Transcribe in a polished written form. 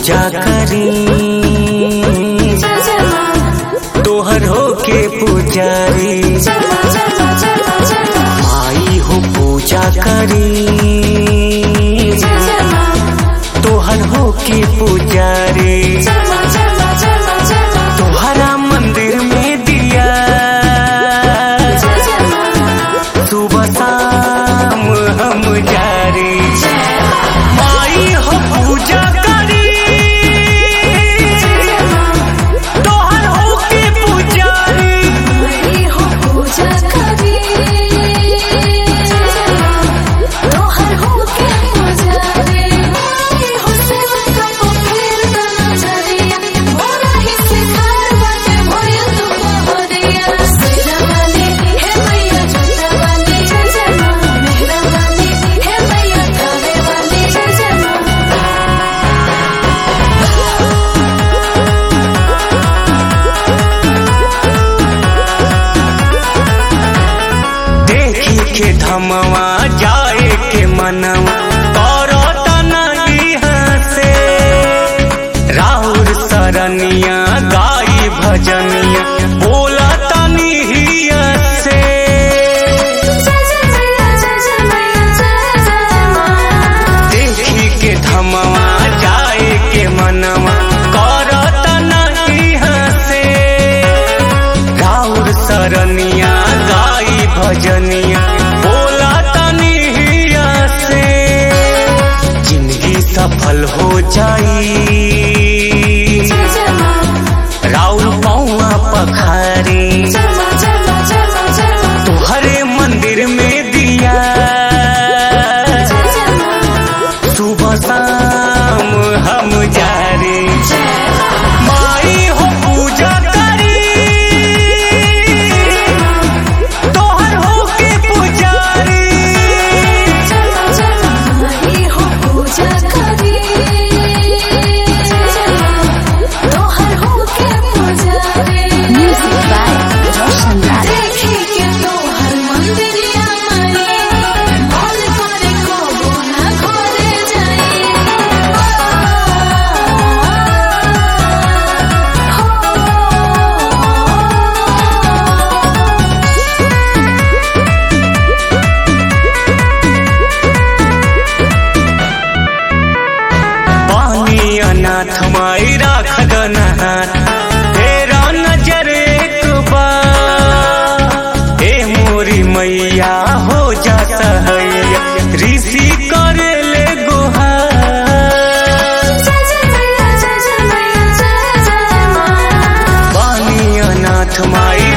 पूजा करी, तोहर हो के पुजारी, माई हो पूजा करी, तोहर हो के पुजारी, तोहरा मंदिर में दिया सुबह शाम हम जारी, माई हो पूजा करी, तोहर हो के पुजारी, माई हो पूजा करी, तोहर हो के पुजारी, माई हो सेवक को फेर द नजरिया, मोरा ही सिखार बाटे भइल तू मोहरिया, सेरा वाली हे मैया जोता वाली जय जय माँ, मेहरा वाली हे मैया थावे वाली जय जय माँ। देखी के धमवा जाए के मनवा करो तनगी हसे, राहुल सरनिया गाई भजनिया बोला तनी हिया से, देखी के धमवा जाए के मनवा करो तनगी हसे, राहुल सरनिया गाई भजनिया बोला तनी हिया से, जिंदगी सफल हो जाई, राउर पौआ पखारी, तुहरे मंदिर में दिया सुबह शाम हम जारी, माई हो पूजा करी, तोहर हो के पुजारी, माई हो पूजा करी, तोहर हो के पुजारी, देखी के तोहर मंदिरिया माई, बोल करे को ना घरे जाई, पानी अनाथ माई राख दनहार, तेरा नजर एक बार, ए मोरी मैया हो जा सहैया, ऋषि करे ले गुहार, पानी अनाथ माई